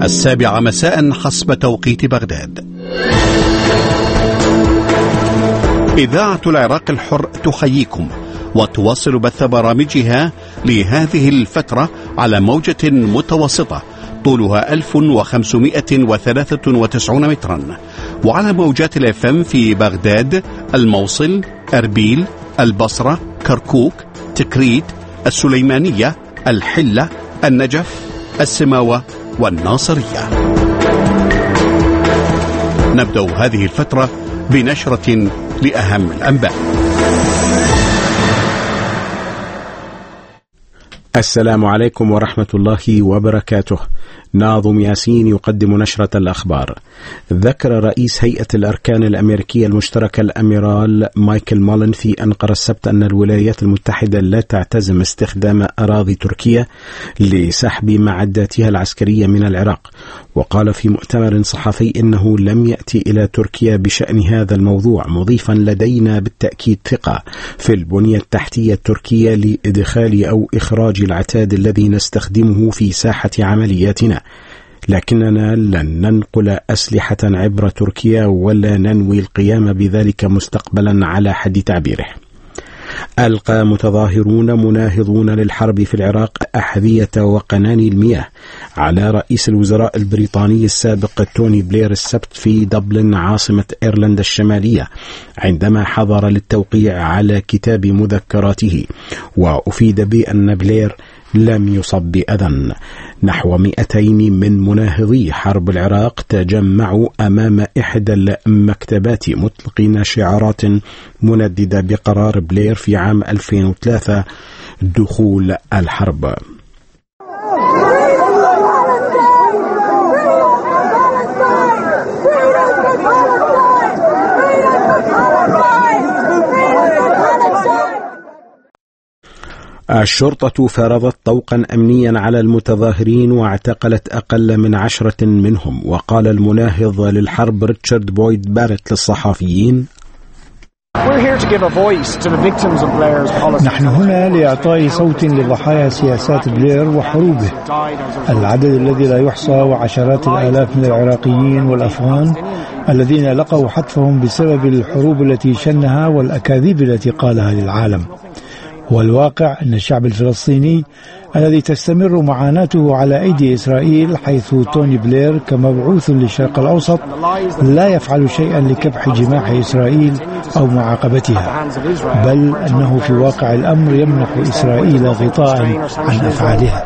7 مساء حسب توقيت بغداد. إذاعة العراق الحر تحييكم وتواصل بث برامجها لهذه الفترة على موجة متوسطة طولها 1593 مترا، وعلى موجات الFM في بغداد، الموصل، أربيل، البصرة، كركوك، تكريت، السليمانية، الحلة، النجف، السماوة والناصرية. نبدأ هذه الفترة بنشرة لأهم الأنباء. السلام عليكم ورحمة الله وبركاته. ناظم ياسين يقدم نشرة الأخبار. ذكر رئيس هيئة الأركان الأمريكية المشتركة الأميرال مايكل مالن في أنقرة السبت أن الولايات المتحدة لا تعتزم استخدام أراضي تركيا لسحب معداتها العسكرية من العراق، وقال في مؤتمر صحفي إنه لم يأتي إلى تركيا بشأن هذا الموضوع، مضيفا لدينا بالتأكيد ثقة في البنية التحتية التركية لإدخال أو إخراج العتاد الذي نستخدمه في ساحة عملياتنا، لكننا لن ننقل أسلحة عبر تركيا ولا ننوي القيام بذلك مستقبلا على حد تعبيره. ألقى متظاهرون مناهضون للحرب في العراق أحذية وقناني المياه على رئيس الوزراء البريطاني السابق توني بلير السبت في دبلن عاصمة إيرلندا الشمالية عندما حضر للتوقيع على كتاب مذكراته، وأفيد بأن بلير لم يصب بأذى. نحو 200 من مناهضي حرب العراق تجمعوا أمام إحدى المكتبات مطلقين شعارات منددة بقرار بلير في عام 2003 دخول الحرب. الشرطة فرضت طوقا أمنيا على المتظاهرين واعتقلت أقل من 10 منهم. وقال المناهض للحرب ريتشارد بويد بارت للصحفيين: نحن هنا لإعطاء صوت لضحايا سياسات بلير وحروبه، العدد الذي لا يحصى وعشرات الآلاف من العراقيين والأفغان الذين لقوا حتفهم بسبب الحروب التي شنها والأكاذيب التي قالها للعالم. والواقع أن الشعب الفلسطيني الذي تستمر معاناته على أيدي إسرائيل، حيث توني بلير كمبعوث للشرق الأوسط لا يفعل شيئا لكبح جماح إسرائيل أو معاقبتها، بل أنه في واقع الأمر يمنح إسرائيل غطاء عن أفعالها.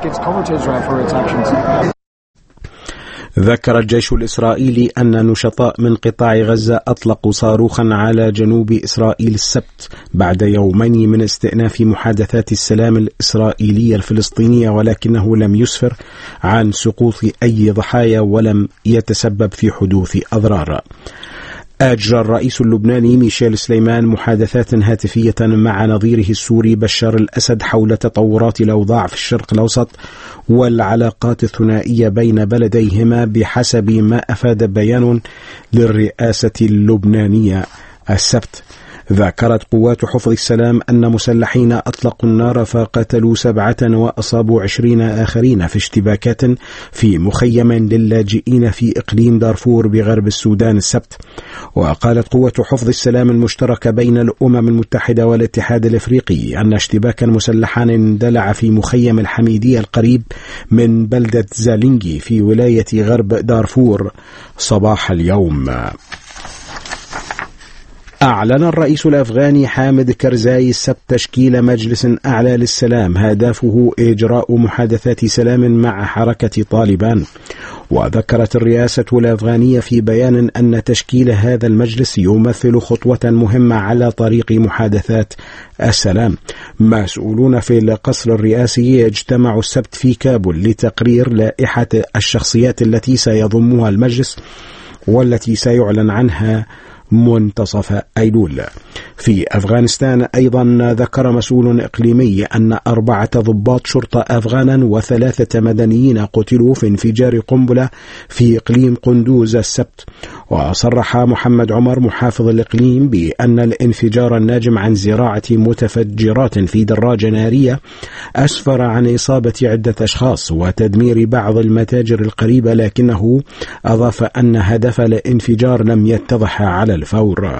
ذكر الجيش الإسرائيلي أن نشطاء من قطاع غزة أطلقوا صاروخا على جنوب إسرائيل السبت بعد يومين من استئناف محادثات السلام الإسرائيلية الفلسطينية، ولكنه لم يسفر عن سقوط أي ضحايا ولم يتسبب في حدوث أضرار. أجرى الرئيس اللبناني ميشيل سليمان محادثات هاتفية مع نظيره السوري بشار الأسد حول تطورات الأوضاع في الشرق الأوسط والعلاقات الثنائية بين بلديهما، بحسب ما أفاد بيان للرئاسة اللبنانية السبت. ذكرت قوات حفظ السلام أن مسلحين أطلقوا النار فقتلوا 7 وأصابوا 20 آخرين في اشتباكات في مخيم للاجئين في إقليم دارفور بغرب السودان السبت. وقالت قوة حفظ السلام المشتركة بين الأمم المتحدة والاتحاد الإفريقي أن اشتباكا مسلحان اندلع في مخيم الحميدية القريب من بلدة زالينجي في ولاية غرب دارفور صباح اليوم. أعلن الرئيس الأفغاني حامد كرزاي السبت تشكيل مجلس أعلى للسلام هدفه إجراء محادثات سلام مع حركة طالبان. وذكرت الرئاسة الأفغانية في بيان أن تشكيل هذا المجلس يمثل خطوة مهمة على طريق محادثات السلام. مسؤولون في القصر الرئاسي اجتمعوا السبت في كابول لتقرير لائحة الشخصيات التي سيضمها المجلس والتي سيعلن عنها منتصف أيلول. في أفغانستان أيضا ذكر مسؤول إقليمي أن 4 ضباط شرطة أفغانا و3 مدنيين قتلوا في انفجار قنبلة في إقليم قندوز السبت. وصرح محمد عمر محافظ الإقليم بأن الانفجار الناجم عن زراعة متفجرات في دراجة نارية أسفر عن إصابة عدة أشخاص وتدمير بعض المتاجر القريبة، لكنه أضاف أن هدف الانفجار لم يتضح على الفور.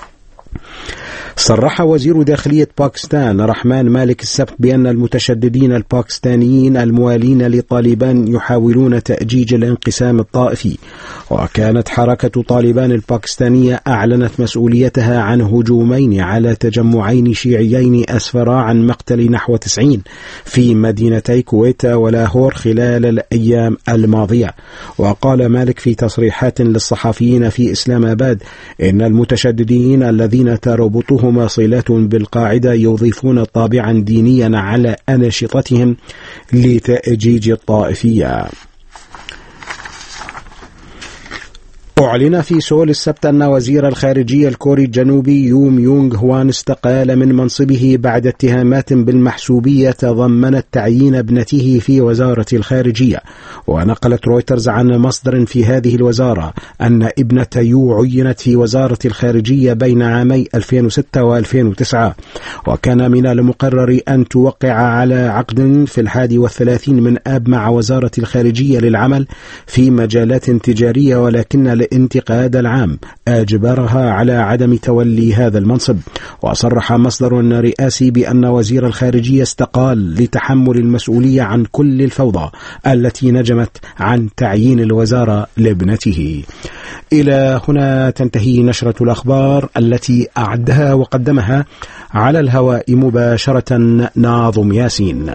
صرح وزير داخلية باكستان رحمان مالك السبت بأن المتشددين الباكستانيين الموالين لطالبان يحاولون تأجيج الانقسام الطائفي. وكانت حركة طالبان الباكستانية أعلنت مسؤوليتها عن هجومين على تجمعين شيعيين أسفرا عن مقتل نحو 90 في مدينتي كويتا ولاهور خلال الأيام الماضية. وقال مالك في تصريحات للصحفيين في إسلام آباد إن المتشددين الذين تربطهم صلات بالقاعدة يضيفون طابعا دينيا على أنشطتهم لتأجيج الطائفية. أعلن في سول السبت أن وزير الخارجية الكوري الجنوبي يوم يونغ هوان استقال من منصبه بعد اتهامات بالمحسوبية تضمنت تعيين ابنته في وزارة الخارجية. ونقلت رويترز عن مصدر في هذه الوزارة أن ابنة يو عينت في وزارة الخارجية بين عامي 2006 و2009، وكان من المقرر أن توقع على عقد في 31 من آب مع وزارة الخارجية للعمل في مجالات تجارية، ولكن الانتقاد العام أجبرها على عدم تولي هذا المنصب. وصرح مصدر رئاسي بأن وزير الخارجية استقال لتحمل المسؤولية عن كل الفوضى التي نجمت عن تعيين الوزارة لابنته. إلى هنا تنتهي نشرة الأخبار التي أعدها وقدمها على الهواء مباشرة ناظم ياسين.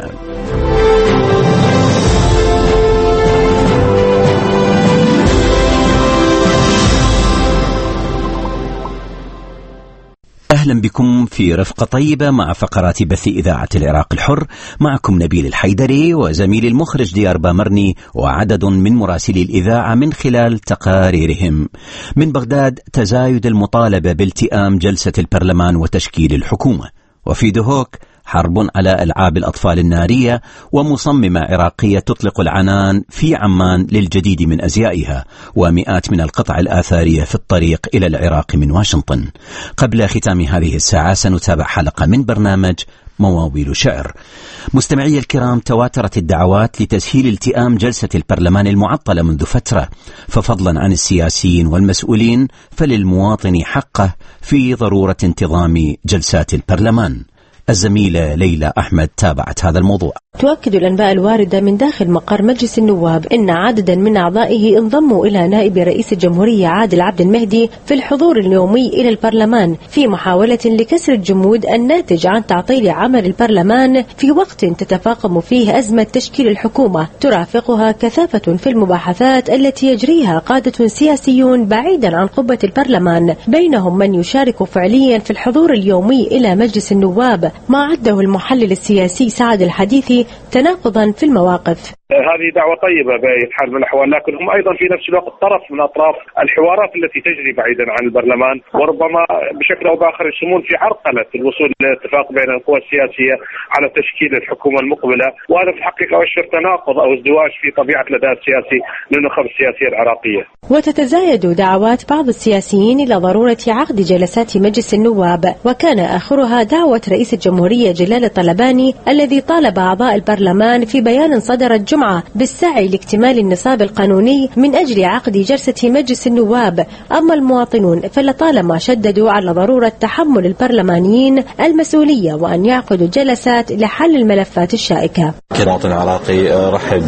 أهلا بكم في رفقة طيبة مع فقرات بث إذاعة العراق الحر. معكم نبيل الحيدري وزميل المخرج ديار بامرني وعدد من مراسلي الإذاعة من خلال تقاريرهم. من بغداد تزايد المطالبة بالتئام جلسة البرلمان وتشكيل الحكومة، وفي دهوك حرب على ألعاب الأطفال النارية، ومصممة عراقية تطلق العنان في عمان للجديد من أزيائها، ومئات من القطع الآثارية في الطريق إلى العراق من واشنطن. قبل ختام هذه الساعة سنتابع حلقة من برنامج مواويل شعر. مستمعي الكرام، تواترت الدعوات لتسهيل التئام جلسة البرلمان المعطلة منذ فترة، ففضلا عن السياسيين والمسؤولين فللمواطن حقه في ضرورة انتظام جلسات البرلمان. الزميلة ليلى أحمد تابعت هذا الموضوع. تؤكد الأنباء الواردة من داخل مقر مجلس النواب أن عددا من أعضائه انضموا إلى نائب رئيس الجمهورية عادل عبد المهدي في الحضور اليومي إلى البرلمان في محاولة لكسر الجمود الناتج عن تعطيل عمل البرلمان في وقت تتفاقم فيه أزمة تشكيل الحكومة ترافقها كثافة في المباحثات التي يجريها قادة سياسيون بعيدا عن قبة البرلمان، بينهم من يشارك فعليا في الحضور اليومي إلى مجلس النواب، ما عده المحلل السياسي سعد الحديثي تناقضا في المواقف. هذه دعوة طيبة بأي حال من الأحوال، لكن هم أيضا في نفس الوقت طرف من أطراف الحوارات التي تجري بعيدا عن البرلمان، وربما بشكل أو بآخر يسمون في عرقلة الوصول لاتفاق بين القوى السياسية على تشكيل الحكومة المقبلة، وهذا في الحقيقة يشعر تناقض أو ازدواج في طبيعة الأداء السياسي للنخب السياسية العراقية. وتتزايد دعوات بعض السياسيين إلى ضرورة عقد جلسات مجلس النواب، وكان آخرها دعوة رئيس الجمهورية جلال الطلباني الذي طالب أعضاء البرلمان في بيان صدر الجمعة بالسعي لاكتمال النصاب القانوني من أجل عقد جلسة مجلس النواب. أما المواطنون فلطالما شددوا على ضرورة تحمل البرلمانيين المسؤولية وأن يعقدوا جلسات لحل الملفات الشائكة. كمواطن عراقي رحب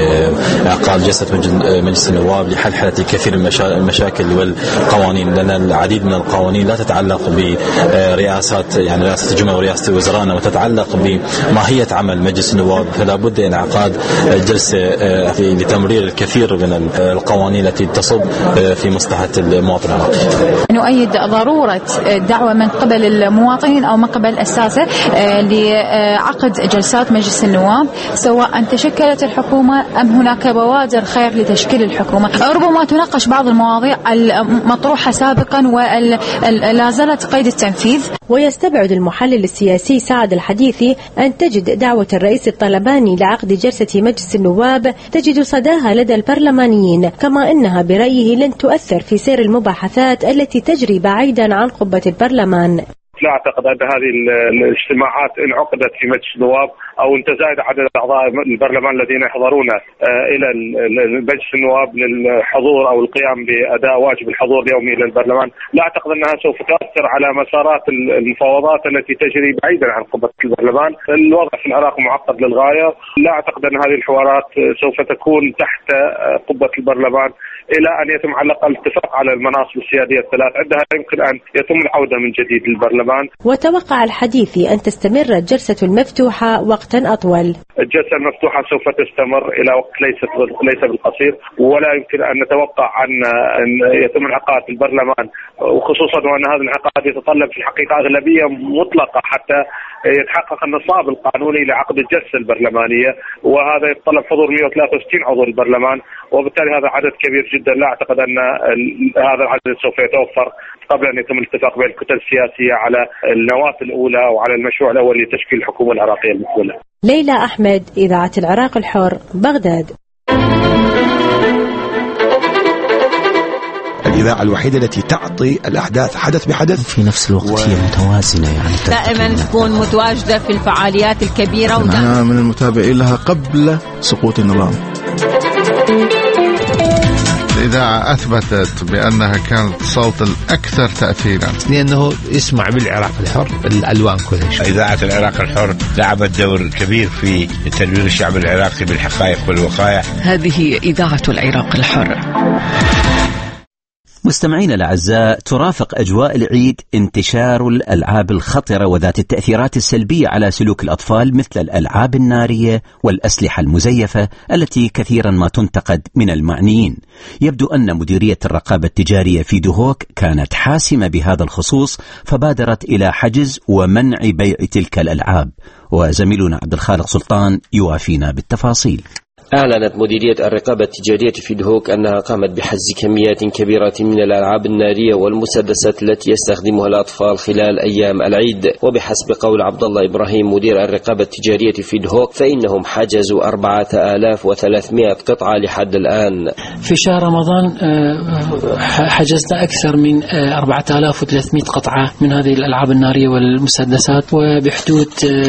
بعقد جلسة مجلس النواب لحل الكثير من المشاكل والقوانين، لأن العديد من القوانين لا تتعلق برئاسات يعني رئاسة الجمهورية ورئاسة وزرائنا، وتتعلق بماهية عمل مجلس النواب، فلا بد من انعقاد الجلسة لتمرير الكثير من القوانين التي تصب في مصلحة المواطن العراقي. نؤيد ضرورة الدعوة من قبل المواطنين أو من قبل الساسة لعقد جلسات مجلس النواب، سواء تشكلت الحكومة أم هناك بوادر خير لتشكيل الحكومة. ربما تناقش بعض المواضيع المطروحة سابقا ولا زالت قيد التنفيذ. ويستبعد المحلل السياسي سعد الحديثي أن تجد دعوة الرئيس الطلباني لعقد جلسة مجلس النواب تجد صداها لدى البرلمانيين، كما أنها برأيه لن تؤثر في سير المباحثات التي تجري بعيدا عن قبة البرلمان. لا أعتقد أن هذه الاجتماعات إن عقدت في مجلس النواب أو أن تزايد عدد أعضاء البرلمان الذين يحضرون إلى مجلس النواب للحضور أو القيام بأداء واجب الحضور اليومي إلى البرلمان، لا أعتقد أنها سوف تؤثر على مسارات المفاوضات التي تجري بعيدا عن قبة البرلمان. الوضع في العراق معقد للغاية، لا أعتقد أن هذه الحوارات سوف تكون تحت قبة البرلمان إلى أن يتم على الأقل الاتفاق على المناصب السيادية الثلاث، عندها يمكن أن يتم العودة من جديد للبرلمان. وتوقع الحديثي أن تستمر الجلسة المفتوحة وقتا أطول. الجلسة المفتوحة سوف تستمر إلى وقت ليس بالقصير، ولا يمكن أن نتوقع أن يتم انعقاد البرلمان، وخصوصا وأن هذا الانعقاد يتطلب في الحقيقة أغلبية مطلقة حتى يتحقق النصاب القانوني لعقد الجلسة البرلمانية، وهذا يتطلب حضور 163 عضو البرلمان، وبالتالي هذا عدد كبير جدا. لا أعتقد أن هذا العدد سوف يتوفر قبل أن يتم الاتفاق بين الكتل السياسية على النواة الأولى وعلى المشروع الأول لتشكيل الحكومة العراقية المقبلة. ليلى أحمد، إذاعة العراق الحر، بغداد. الإذاعة الوحيدة التي تعطي الأحداث حدث بحدث في نفس الوقت هي متوازنة، يعني دائما تكون متواجدة في الفعاليات الكبيرة. أنا من المتابعين لها قبل سقوط النظام. الإذاعة أثبتت بأنها كانت صوت الأكثر تأثيرا، لأنه يسمع بالعراق الحر الألوان كلها. إذاعة العراق الحر لعبت دور كبير في تدوير الشعب العراقي بالحقائق والوقائع. هذه إذاعة العراق الحر. مستمعين الأعزاء، ترافق أجواء العيد انتشار الألعاب الخطرة وذات التأثيرات السلبية على سلوك الأطفال، مثل الألعاب النارية والأسلحة المزيفة التي كثيرا ما تنتقد من المعنيين. يبدو أن مديرية الرقابة التجارية في دهوك كانت حاسمة بهذا الخصوص، فبادرت إلى حجز ومنع بيع تلك الألعاب، وزميلنا عبد الخالق سلطان يوافينا بالتفاصيل. أعلنت مديرية الرقابة التجارية في دهوك أنها قامت بحجز كميات كبيرة من الألعاب النارية والمسدسات التي يستخدمها الأطفال خلال أيام العيد. وبحسب قول عبد الله إبراهيم مدير الرقابة التجارية في دهوك، فإنهم حجزوا 4300 قطعة لحد الآن. في شهر رمضان حجزنا أكثر من 4300 قطعة من هذه الألعاب النارية والمسدسات، وبحدود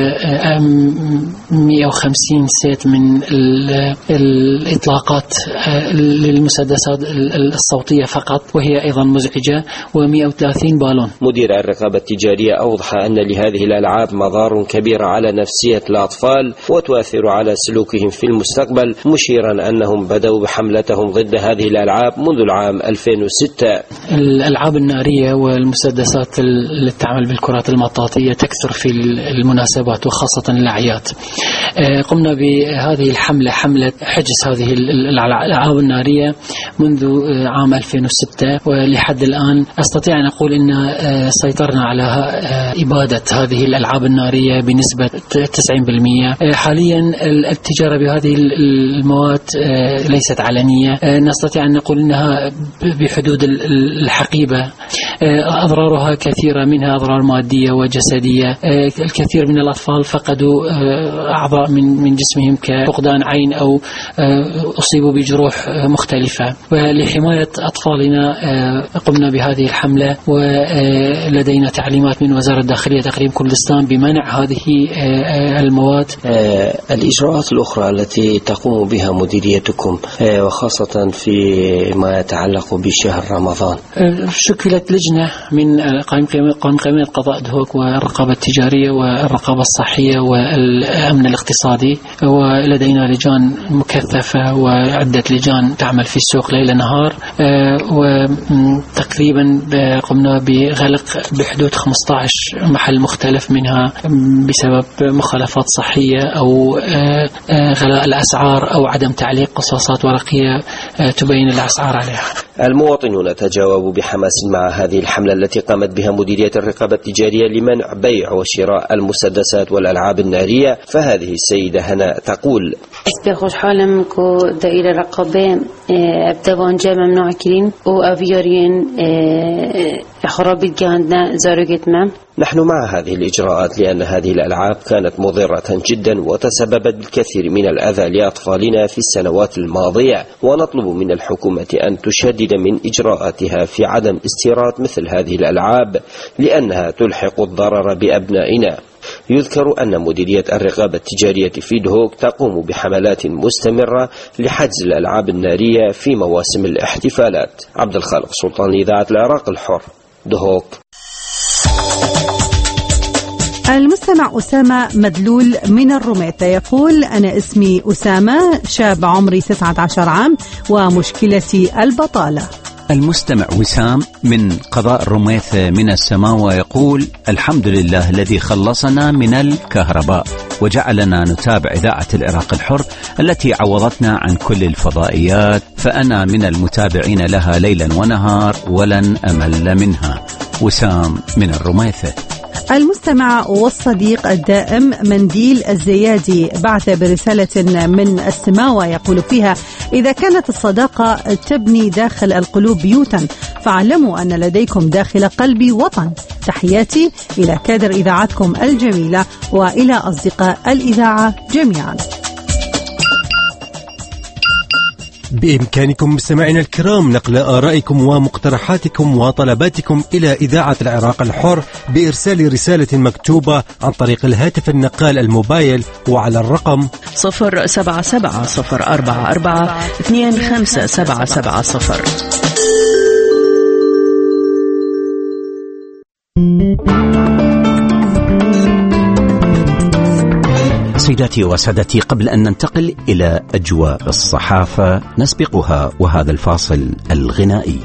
150 سيت من الإطلاقات للمسدسات الصوتية فقط، وهي أيضا مزعجة، و130 بالون. مدير الرقابة التجارية أوضح أن لهذه الألعاب مضار كبير على نفسية الأطفال وتؤثر على سلوكهم في المستقبل، مشيرا أنهم بدأوا بحملتهم ضد هذه الألعاب منذ العام 2006. الألعاب النارية والمسدسات اللي تعمل بالكرات المطاطية تكثر في المناسبات وخاصة الأعياد. قمنا بهذه الحملة، حملة حجز هذه الألعاب النارية منذ عام 2006، ولحد الآن أستطيع أن أقول أن سيطرنا على إبادة هذه الألعاب النارية بنسبة 90%. حاليا التجارة بهذه المواد ليست علنية، نستطيع أن نقول أنها بحدود الحقيبة. أضرارها كثيرة، منها أضرار مادية وجسدية. الكثير من الأطفال فقدوا أعضاء من جسمهم كفقدان عين أو أصيبوا بجروح مختلفة. ولحماية أطفالنا قمنا بهذه الحملة، ولدينا تعليمات من وزارة الداخلية تقريم كردستان بمنع هذه المواد. الإجراءات الأخرى التي تقوم بها مديريتكم وخاصة فيما يتعلق بشهر رمضان؟ شكلت لجنة لجنة من قائمة قضاء دهوك والرقابة التجارية والرقابة الصحية والأمن الاقتصادي، ولدينا لجان مكثفة وعدة لجان تعمل في السوق ليل نهار، وتقريبا قمنا بغلق بحدود 15 محل مختلف منها بسبب مخالفات صحية أو غلاء الأسعار أو عدم تعليق قصاصات ورقية تبين الأسعار عليها. المواطنون تجاوبوا بحماس مع هذه الحملة التي قامت بها مديرية الرقابة التجارية لمنع بيع وشراء المسدسات والألعاب النارية. فهذه السيدة هناء تقول: خوش حالم كو دائرة رقابة ابتوان جا ممنوع كرين وأفيارين خرابيت جهندنا زارقت مام. نحن مع هذه الإجراءات لأن هذه الألعاب كانت مضرة جدا وتسببت بالكثير من الأذى لأطفالنا في السنوات الماضية، ونطلب من الحكومة أن تشدد من إجراءاتها في عدم استيراد مثل هذه الألعاب لأنها تلحق الضرر بأبنائنا. يذكر أن مديرية الرقابة التجارية في دهوك تقوم بحملات مستمرة لحجز الألعاب النارية في مواسم الاحتفالات. عبد الخالق سلطان، إذاعة العراق الحر، دهوك. المستمع أسامة مدلول من الرميطة يقول: أنا اسمي أسامة، شاب عمري 19 عام ومشكلتي البطالة. المستمع وسام من قضاء الرميث من السماوة يقول: الحمد لله الذي خلصنا من الكهرباء وجعلنا نتابع إذاعة العراق الحر التي عوضتنا عن كل الفضائيات، فأنا من المتابعين لها ليلا ونهار ولن أمل منها. وسام من الرميث. المستمع والصديق الدائم منديل الزيادي بعث برسالة من السماوة يقول فيها: إذا كانت الصداقة تبني داخل القلوب بيوتا فاعلموا أن لديكم داخل قلبي وطن. تحياتي إلى كادر إذاعتكم الجميلة وإلى أصدقاء الإذاعة جميعا. بإمكانكم مستمعينا الكرام نقل آرائكم ومقترحاتكم وطلباتكم إلى إذاعة العراق الحر بإرسال رسالة مكتوبة عن طريق الهاتف النقال الموبايل وعلى الرقم 077-044-25770. سيداتي وسادتي، قبل أن ننتقل إلى أجواء الصحافة نسبقها وهذا الفاصل الغنائي.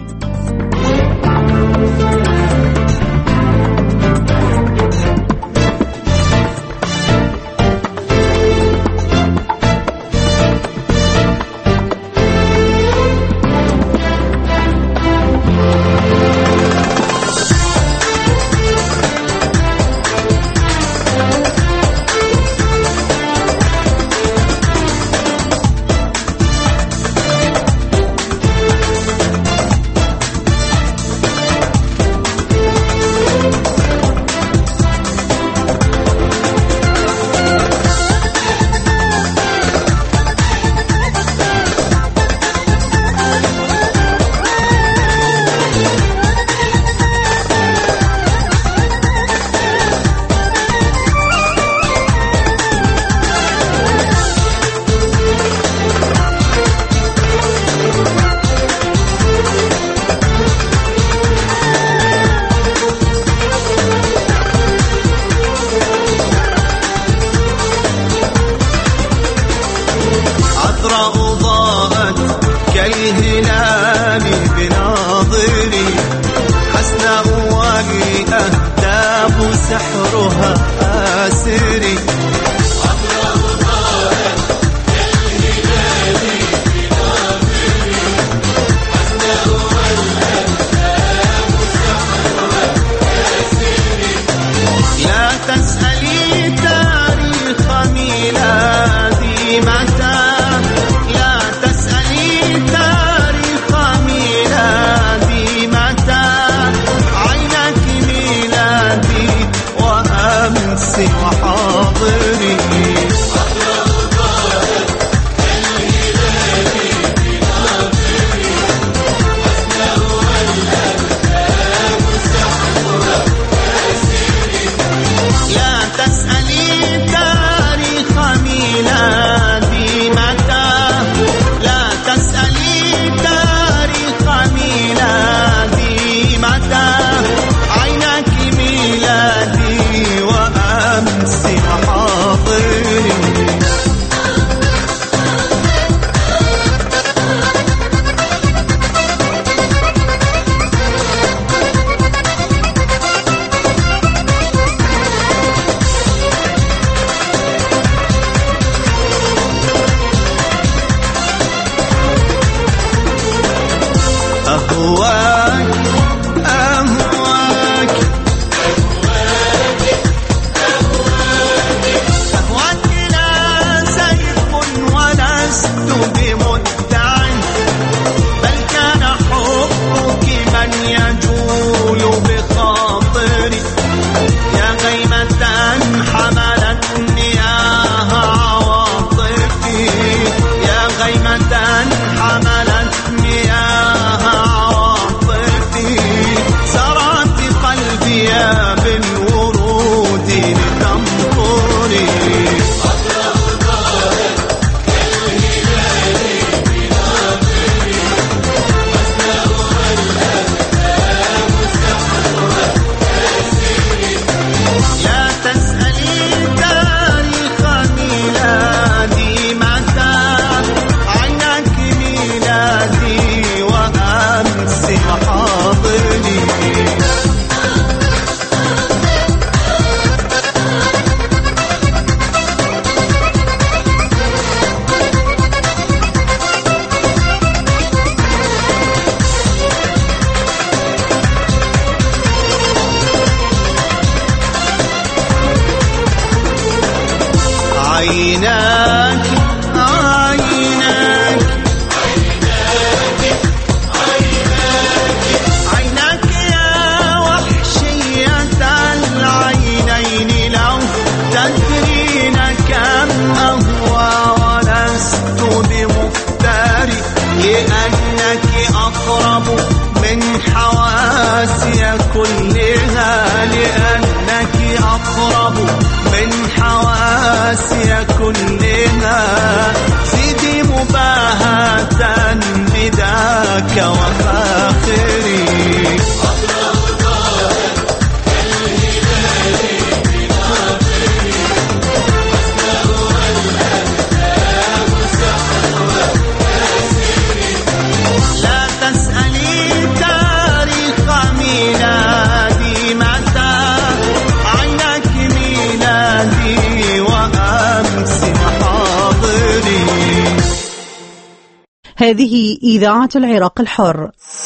هذه إذاعة العراق الحر.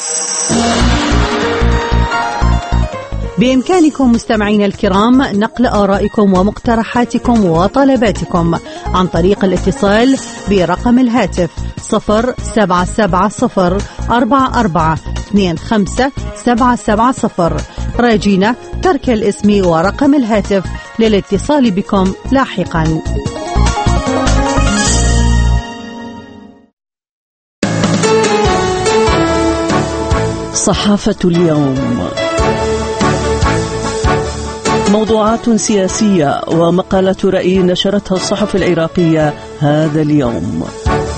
بإمكانكم مستمعين الكرام نقل آرائكم ومقترحاتكم وطلباتكم عن طريق الاتصال برقم الهاتف 0770442570. راجينا ترك الاسم ورقم الهاتف للاتصال بكم لاحقا. صحافة اليوم، موضوعات سياسية ومقالات رأي نشرتها الصحف العراقية هذا اليوم.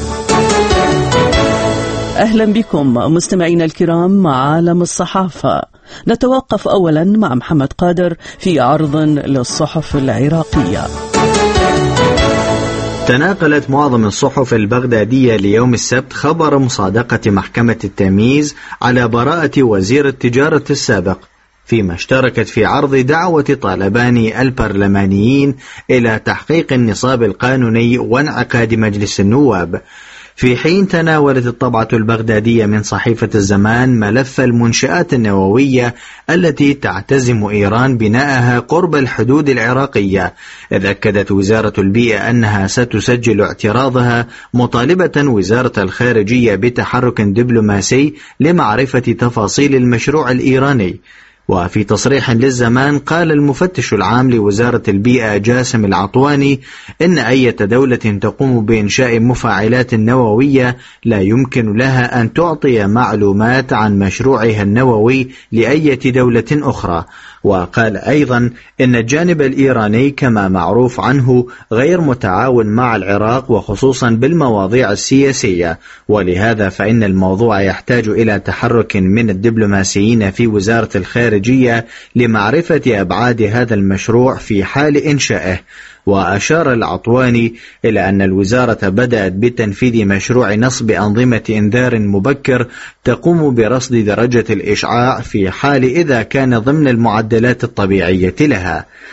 أهلا بكم مستمعين الكرام مع عالم الصحافة. نتوقف أولا مع محمد قادر في عرض للصحف العراقية. تناقلت معظم الصحف البغدادية ليوم السبت خبر مصادقة محكمة التمييز على براءة وزير التجارة السابق، فيما اشتركت في عرض دعوة طالبان البرلمانيين إلى تحقيق النصاب القانوني وانعقاد مجلس النواب. في حين تناولت الطبعة البغدادية من صحيفة الزمان ملف المنشآت النووية التي تعتزم إيران بناءها قرب الحدود العراقية، إذ أكدت وزارة البيئة أنها ستسجل اعتراضها، مطالبة وزارة الخارجية بتحرك دبلوماسي لمعرفة تفاصيل المشروع الإيراني. وفي تصريح للزمان قال المفتش العام لوزارة البيئة جاسم العطواني إن أي دولة تقوم بإنشاء مفاعلات نووية لا يمكن لها أن تعطي معلومات عن مشروعها النووي لأي دولة أخرى. وقال أيضا إن الجانب الإيراني كما معروف عنه غير متعاون مع العراق وخصوصا بالمواضيع السياسية، ولهذا فإن الموضوع يحتاج إلى تحرك من الدبلوماسيين في وزارة الخارجية لمعرفة أبعاد هذا المشروع في حال إنشائه. وأشار العطواني إلى أن الوزارة بدأت بتنفيذ مشروع نصب أنظمة إنذار مبكر تقوم برصد درجة الإشعاع في حال إذا كان ضمن المعدلات الطبيعية لها.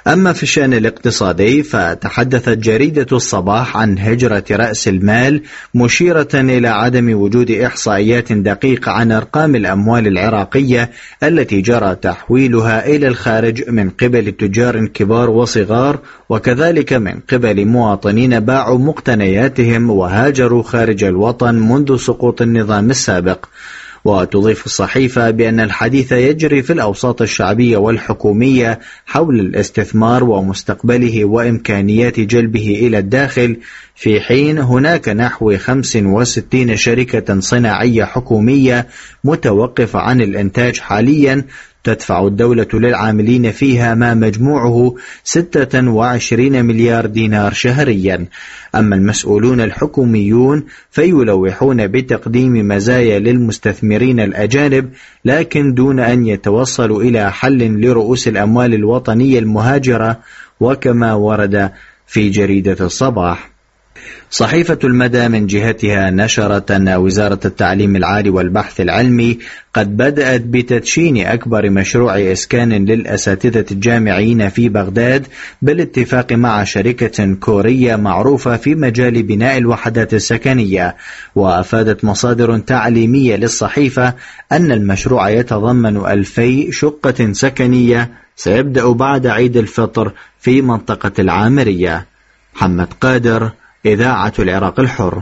أما في الشأن الاقتصادي فتحدثت جريدة الصباح عن هجرة رأس المال، مشيرة إلى عدم وجود إحصائيات دقيقة عن أرقام الأموال العراقية التي جرى تحويلها إلى الخارج من قبل تجار كبار وصغار، وكذلك من قبل مواطنين باعوا مقتنياتهم وهاجروا خارج الوطن منذ سقوط النظام السابق. وتضيف الصحيفة بأن الحديث يجري في الأوساط الشعبية والحكومية حول الاستثمار ومستقبله وإمكانيات جلبه إلى الداخل، في حين هناك نحو 65 شركة صناعية حكومية متوقفة عن الإنتاج حاليا تدفع الدولة للعاملين فيها ما مجموعه 26 مليار دينار شهريا. أما المسؤولون الحكوميون فيلوحون بتقديم مزايا للمستثمرين الأجانب، لكن دون أن يتوصلوا إلى حل لرؤوس الأموال الوطنية المهاجرة، وكما ورد في جريدة الصباح. صحيفة المدى من جهتها نشرت أن وزارة التعليم العالي والبحث العلمي قد بدأت بتدشين أكبر مشروع إسكان للأساتذة الجامعيين في بغداد بالاتفاق مع شركة كورية معروفة في مجال بناء الوحدات السكنية. وأفادت مصادر تعليمية للصحيفة أن المشروع يتضمن 2000 شقة سكنية سيبدأ بعد عيد الفطر في منطقة العامرية. محمد قادر، إذاعة العراق الحر.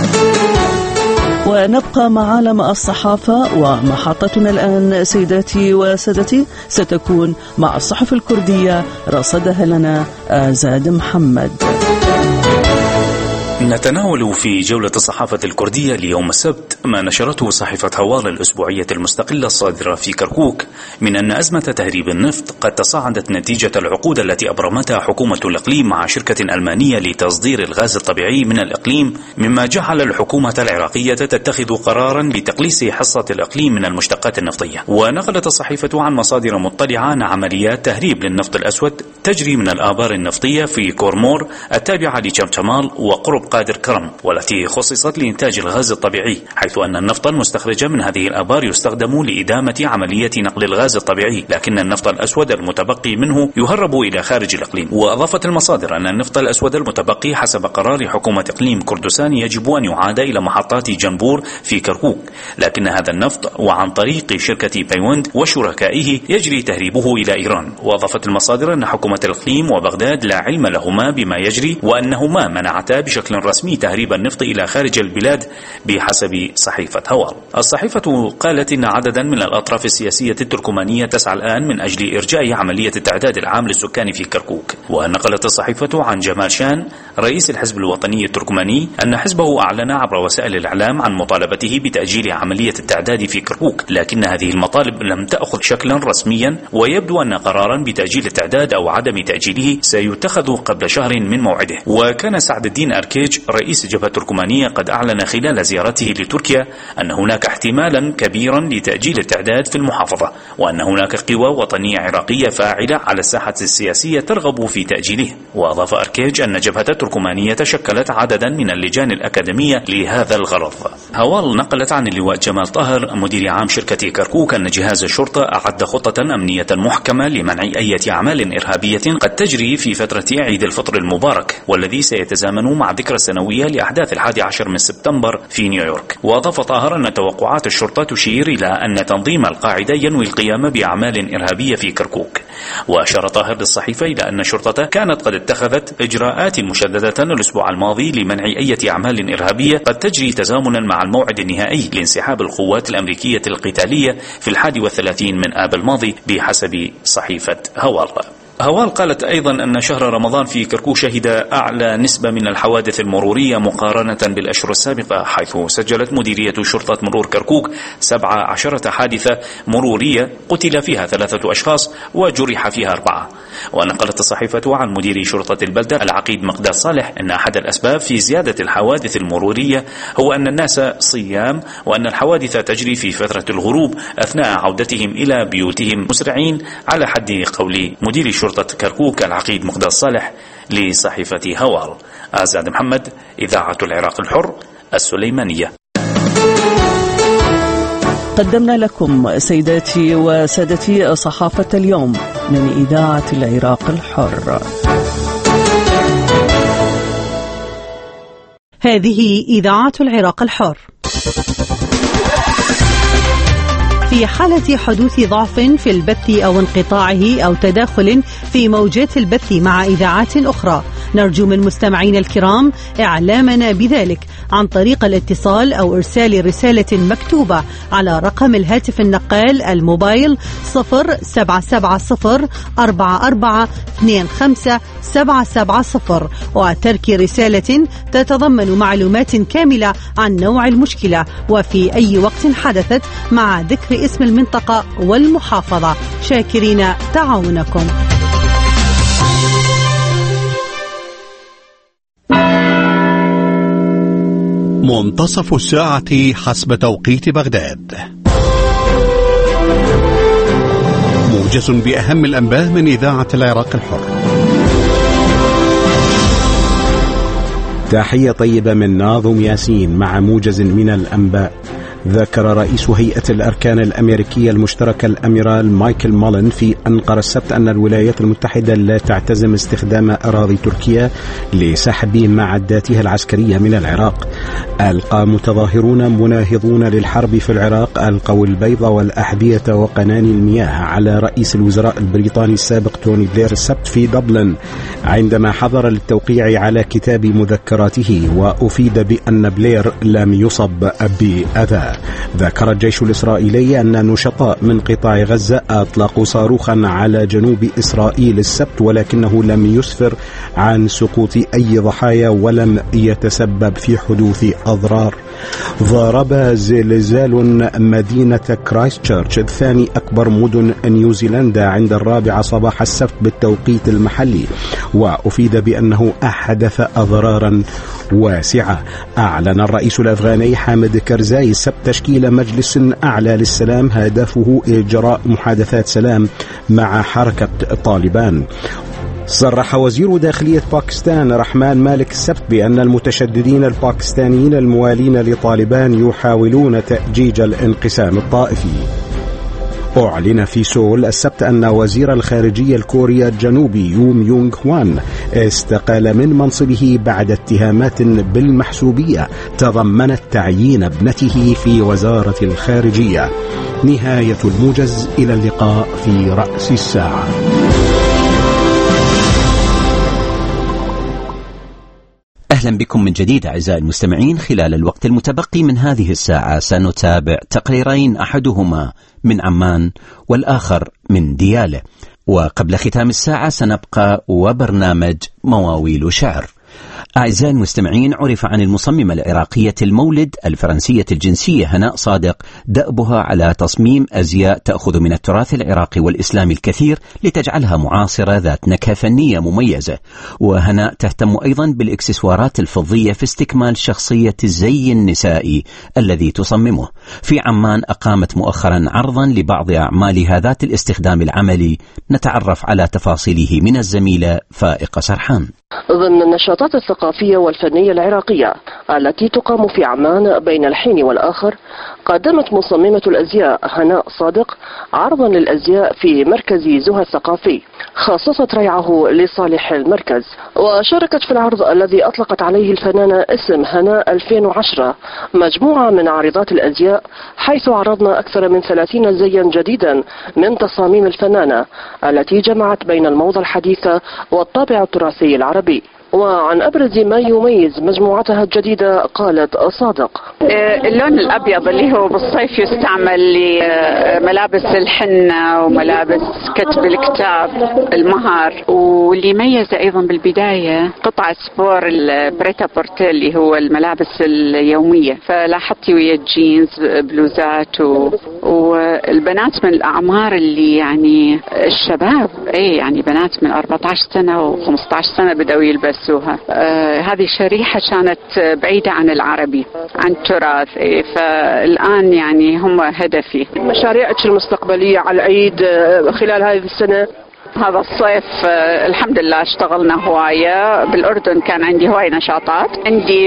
ونبقى مع عالم الصحافة، ومحطتنا الآن سيداتي وسادتي ستكون مع الصحف الكردية، رصدها لنا آزاد محمد. نتناول في جولة الصحافة الكردية اليوم السبت ما نشرته صحيفة هوال الأسبوعية المستقلة الصادرة في كركوك من أن أزمة تهريب النفط قد تصاعدت نتيجة العقود التي أبرمتها حكومة الإقليم مع شركة ألمانية لتصدير الغاز الطبيعي من الإقليم، مما جعل الحكومة العراقية تتخذ قرارا بتقليص حصة الإقليم من المشتقات النفطية. ونقلت الصحيفة عن مصادر مطلعة عن عمليات تهريب للنفط الأسود تجري من الآبار النفطية في كورمور التابعة لجمجمال وقرب قادر كرم، والتي خصصت لإنتاج الغاز الطبيعي، حيث أن النفط المستخرج من هذه الآبار يستخدم لإدامة عملية نقل الغاز الطبيعي، لكن النفط الأسود المتبقي منه يهرب إلى خارج الإقليم. وأضافت المصادر أن النفط الأسود المتبقي حسب قرار حكومة إقليم كردستان يجب أن يعاد إلى محطات جنبور في كركوك، لكن هذا النفط وعن طريق شركة بايوند وشركائه يجري تهريبه إلى إيران. وأضافت المصادر أن حكومة الإقليم وبغداد لا علم لهما بما يجري، وأنهما منعتا بشكل رسمي تهريب النفط إلى خارج البلاد بحسب صحيفة هوال. الصحيفة قالت إن عددا من الأطراف السياسية التركمانية تسعى الآن من أجل إرجاء عملية التعداد العام للسكان في كركوك. ونقلت الصحيفة عن جمال شان رئيس الحزب الوطني التركماني أن حزبه أعلن عبر وسائل الإعلام عن مطالبته بتأجيل عملية التعداد في كركوك، لكن هذه المطالب لم تأخذ شكلا رسميا، ويبدو أن قرارا بتأجيل التعداد أو عدم تأجيله سيتخذ قبل شهر من موعده. وكان سعد الدين أركيج رئيس الجبهة التركمانية قد أعلن خلال زيارته لتركيا أن هناك احتمالا كبيرا لتأجيل التعداد في المحافظة، وأن هناك قوى وطنية عراقية فاعلة على الساحة السياسية ترغب في تأجيله. وأضاف أركيج أن جبهة التركمانية شكلت عددا من اللجان الأكاديمية لهذا الغرض. هوال نقلت عن اللواء جمال طاهر مدير عام شركة كركوك أن جهاز الشرطة أعد خطة أمنية محكمة لمنع أي أعمال إرهابية قد تجري في فترة عيد الفطر المبارك، والذي سيتزامن مع ذكرى السنوية لأحداث 11 من سبتمبر في نيويورك. وأضاف طاهر أن توقعات الشرطة تشير إلى أن تنظيم القاعدة ينوي القيام بأعمال إرهابية في كركوك. وأشار طاهر للصحيفة إلى أن الشرطة كانت قد اتخذت إجراءات مشددة الأسبوع الماضي لمنع أي أعمال إرهابية قد تجري تزامنا مع الموعد النهائي لانسحاب القوات الأمريكية القتالية في 31 من آب الماضي بحسب صحيفة هوال. هوال قالت أيضا أن شهر رمضان في كركوك شهد أعلى نسبة من الحوادث المرورية مقارنة بالأشهر السابقة، حيث سجلت مديرية شرطة مرور كركوك 17 حادثة مرورية قتل فيها 3 أشخاص وجرح فيها 4. ونقلت الصحيفة عن مدير شرطة البلدة العقيد مقداد صالح أن أحد الأسباب في زيادة الحوادث المرورية هو أن الناس صيام، وأن الحوادث تجري في فترة الغروب أثناء عودتهم إلى بيوتهم مسرعين، على حد قول مدير شرطة كركوك العقيد مقداد صالح لصحيفة هوال. آزاد محمد، إذاعة العراق الحر، السليمانية. قدمنا لكم سيداتي وسادتي صحافة اليوم من إذاعة العراق الحر. هذه إذاعة العراق الحر. في حالة حدوث ضعف في البث أو انقطاعه أو تداخل في موجات البث مع إذاعات أخرى، نرجو من مستمعين الكرام إعلامنا بذلك عن طريق الاتصال أو إرسال رسالة مكتوبة على رقم الهاتف النقال الموبايل 077044257770 وترك رسالة تتضمن معلومات كاملة عن نوع المشكلة وفي أي وقت حدثت مع ذكر اسم المنطقة والمحافظة. شاكرين تعاونكم. منتصف الساعة حسب توقيت بغداد. موجز بأهم الأنباء من إذاعة العراق الحر. تحية طيبة من ناظم ياسين مع موجز من الأنباء. ذكر رئيس هيئة الأركان الأمريكية المشتركة الأميرال مايكل مالن في أنقرة السبت أن الولايات المتحدة لا تعتزم استخدام أراضي تركيا لسحب معداتها العسكرية من العراق. ألقى متظاهرون مناهضون للحرب في العراق ألقوا البيض والأحذية وقناني المياه على رئيس الوزراء البريطاني السابق توني بلير السبت في دبلن عندما حضر للتوقيع على كتاب مذكراته، وأفيد بأن بلير لم يصب بأذى. ذكر الجيش الإسرائيلي أن نشطاء من قطاع غزة أطلقوا صاروخا على جنوب إسرائيل السبت ولكنه لم يسفر عن سقوط أي ضحايا ولم يتسبب في حدوث أضرار. ضرب زلزال مدينة كرايستشيرش الثاني أكبر مدن نيوزيلندا عند 4 صباح السبت بالتوقيت المحلي، وأفيد بأنه أحدث أضرارا واسعة. أعلن الرئيس الأفغاني حامد كرزاي السبت تشكيل مجلس أعلى للسلام هدفه إجراء محادثات سلام مع حركة طالبان. صرح وزير داخلية باكستان رحمان مالك السبت بأن المتشددين الباكستانيين الموالين لطالبان يحاولون تأجيج الانقسام الطائفي. أعلن في سول السبت أن وزير الخارجية الكوريا الجنوبي يوم يونغ هوان استقال من منصبه بعد اتهامات بالمحسوبية تضمنت تعيين ابنته في وزارة الخارجية. نهاية الموجز، إلى اللقاء في رأس الساعة. أهلا بكم من جديد أعزائي المستمعين. خلال الوقت المتبقي من هذه الساعة سنتابع تقريرين، أحدهما من عمان والآخر من ديالى، وقبل ختام الساعة سنبقى وبرنامج مواويل شعر. أعزائي المستمعين، عرف عن المصممة العراقية المولد الفرنسية الجنسية هناء صادق دأبها على تصميم أزياء تأخذ من التراث العراقي والإسلامي الكثير لتجعلها معاصرة ذات نكهة فنية مميزة. وهناء تهتم أيضا بالإكسسوارات الفضية في استكمال شخصية الزي النسائي الذي تصممه. في عمان أقامت مؤخرا عرضا لبعض أعمالها ذات الاستخدام العملي، نتعرف على تفاصيله من الزميلة فائقة سرحان. ضمن النشاطات الثقافية والفنية العراقية التي تقام في عمان بين الحين والآخر، قدمت مصممة الأزياء هناء صادق عرضا للأزياء في مركز زها الثقافي، خصصت ريعه لصالح المركز، وشاركت في العرض الذي أطلقت عليه الفنانة اسم هناء 2010 مجموعة من عارضات الأزياء، حيث عرضنا أكثر من 30 زيا جديدا من تصاميم الفنانة التي جمعت بين الموضة الحديثة والطابع التراثي العربي. وعن أبرز ما يميز مجموعتها الجديدة قالت صادق: اللون الأبيض اللي هو بالصيف يستعمل لملابس الحنة وملابس كتب الكتاب المهر، واللي يميز أيضا بالبداية قطع سبور البريتا بورتيل اللي هو الملابس اليومية، فلاحظتي ويا الجينز بلوزات والبنات من الأعمار اللي يعني الشباب، يعني بنات من 14 سنة و15 سنة بدأوا يلبسوها. هذه شريحة كانت بعيدة عن العربي، عن التراث، فالآن يعني هم هدفي. مشاريعك المستقبلية على العيد خلال هذه السنة؟ هذا الصيف الحمد لله اشتغلنا هواية. بالأردن كان عندي هواية نشاطات، عندي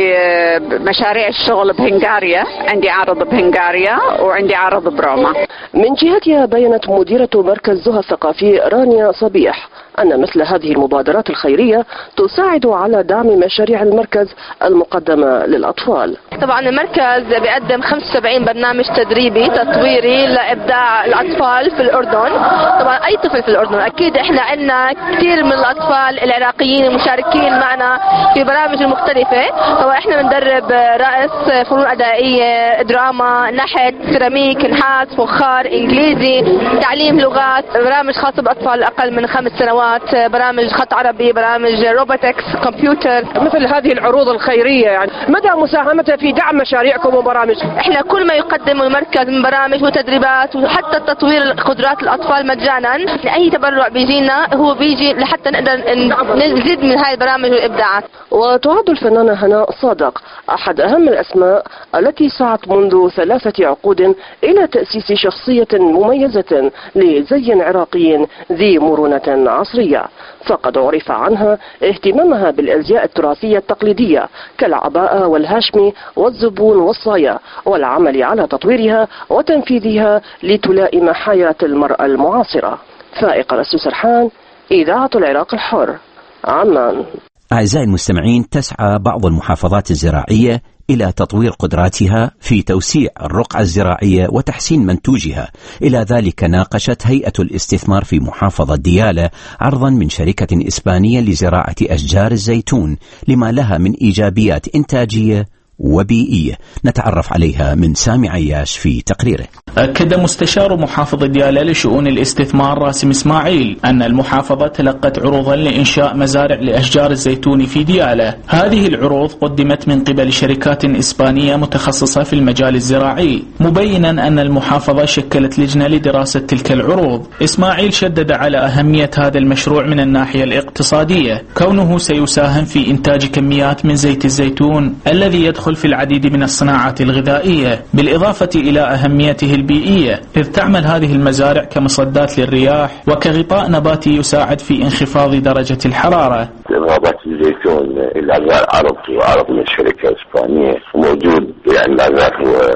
مشاريع الشغل بهنغاريا، عندي عرض بهنغاريا وعندي عرض بروما. من جهتها بيّنت مديرة مركز زها الثقافي رانيا صبيح أن مثل هذه المبادرات الخيرية تساعد على دعم مشاريع المركز المقدمة للأطفال. طبعا المركز بيقدم 75 برنامج تدريبي تطويري لإبداع الأطفال في الأردن. طبعا أي طفل في الأردن، أكيد إحنا عندنا كثير من الأطفال العراقيين المشاركين معنا في برامج مختلفة. طبعا إحنا بندرب رقص، فنون أدائية، دراما، نحت، سيراميك، نحاس، فخار، إنجليزي، تعليم لغات، برامج خاصة بأطفال أقل من 5 سنوات، برامج خط عربي، برامج روبوتكس، كمبيوتر. مثل هذه العروض الخيرية يعني مدى مساهمتها في دعم مشاريعكم وبرامج؟ احنا كل ما يقدم المركز من برامج وتدريبات وحتى تطوير قدرات الأطفال مجانا، أي تبرع بيجينا هو بيجي لحتى نقدر نزيد من هاي البرامج والإبداعات. وتعد الفنانة هناء صادق أحد أهم الأسماء التي سعت منذ 3 عقود إلى تأسيس شخصية مميزة لزي عراقي ذي مرونة عصرية، فقد عرف عنها اهتمامها بالأزياء التراثية التقليدية كالعباءة والهاشمي والزبون والصايا، والعمل على تطويرها وتنفيذها لتلائم حياة المرأة المعاصرة. فائق السرحان، إذاعة العراق الحر، عمان. أعزائي المستمعين، تسعى بعض المحافظات الزراعية إلى تطوير قدراتها في توسيع الرقعة الزراعية وتحسين منتوجها. إلى ذلك ناقشت هيئة الاستثمار في محافظة ديالى عرضا من شركة إسبانية لزراعة أشجار الزيتون لما لها من إيجابيات إنتاجية وبيئية. نتعرف عليها من سامي عياش في تقريره. أكد مستشار محافظة ديالى لشؤون الاستثمار راسم إسماعيل أن المحافظة تلقت عروضا لإنشاء مزارع لأشجار الزيتون في ديالى. هذه العروض قدمت من قبل شركات إسبانية متخصصة في المجال الزراعي، مبينا أن المحافظة شكلت لجنة لدراسة تلك العروض. إسماعيل شدد على أهمية هذا المشروع من الناحية الاقتصادية، كونه سيساهم في إنتاج كميات من زيت الزيتون الذي يدخل في العديد من الصناعات الغذائية، بالإضافة إلى أهميته البيئية، إذ تعمل هذه المزارع كمصدات للرياح وكغطاء نباتي يساعد في انخفاض درجة الحرارة. غابات الزيتون الأزهار عرض من شركة إسبانية موجود، يعني الأزهار هو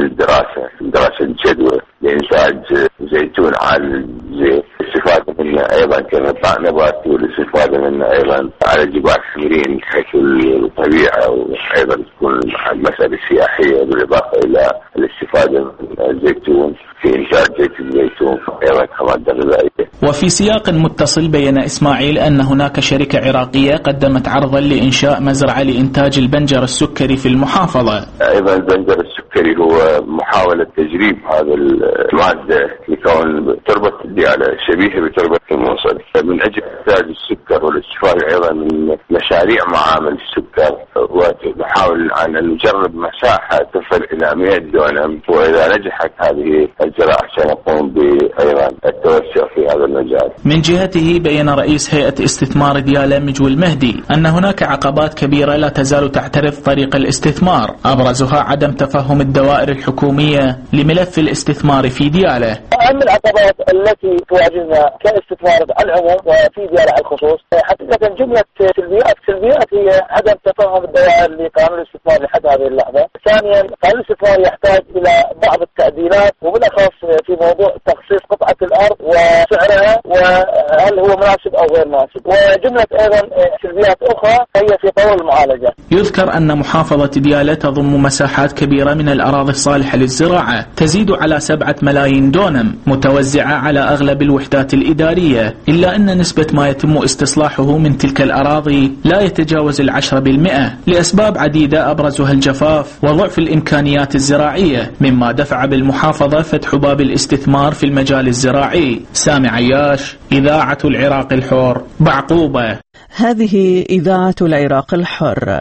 دراسة الجدوى لإنتاج زيتون على الزيت، الاستفادة منه أيضا كغطاء نباتي، والاستفادة منه أيضا على جبال سيرين حيث الطبيعة، وأيضا تكون المسألة السياحية، بالإضافة إلى الاستفادة من الزيتون في إنتاج زيت الزيتون أيضا كمادة غذائية. وفي سياق متصل بين إسماعيل أن هناك شركة عراقية قدمت عرضا لإنشاء مزرعة لإنتاج البنجر السكري في المحافظة. أيضا البنجر السكري هو محاولة تجريب هذا المادة لكون تربة ديالى شبيهة بتربة الموصل من أجل إنتاج السكر والاستفادة أيضا من مشاريع معامل السكر، ونحاول أن نجرب مساحة تصل إلى 100 دونم، وإذا نجحت هذه الزراعة سنقوم بأيضا التوسع في هذا المجال. من جهته بيّن رئيس هيئة استثمار ديالى مجول المهدي أن هناك عقبات كبيرة لا تزال تعترض طريق الاستثمار، أبرزها عدم تفهم الدوائر الحكومية لملف الاستثمار في ديالى. أهم العقبات التي تواجهنا كاستثمار على العموم وفي ديالى على الخصوص حقيقة جملة سلبيات هي عدم تفهم الدوائر لقانون الاستثمار لحد هذه اللحظة. ثانيا، قانون الاستثمار يحتاج إلى بعض التعديلات، وبالأخص في موضوع تخصيص قطعة الأرض وسعرها وهل هو مناسب أو غير مناسب، وجملة أيضا سلبيات أخرى هي في طور المعالجة. يذكر أن محافظة ديالى تضم مساحات كبيرة من الأراضي الصالحة للزراعة تزيد على 7 ملايين دونم متوزعة على أغلب الوحدات الإدارية، إلا أن نسبة ما يتم استصلاحه من تلك الأراضي لا يتجاوز 10% لأسباب عديدة أبرزها الجفاف وضعف الإمكانيات الزراعية، مما دفع بالمحافظة فتح باب الاستثمار في المجال الزراعي. سامي عياش، إذاعة العراق الحر، بعقوبة. هذه إذاعة العراق الحر.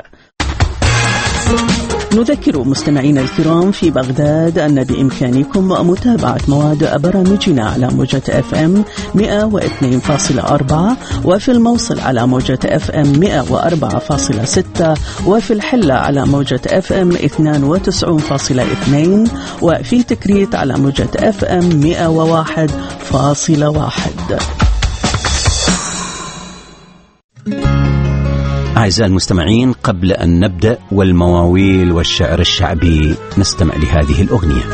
نذكر مستمعينا الكرام في بغداد أن بإمكانكم متابعة مواد برامجنا على موجة FM 102.4 وفي الموصل على موجة FM 104.6 وفي الحلة على موجة FM 92.2 وفي تكريت على موجة FM 101.1. أعزائي المستمعين، قبل أن نبدأ والمواويل والشعر الشعبي نستمع لهذه الأغنية.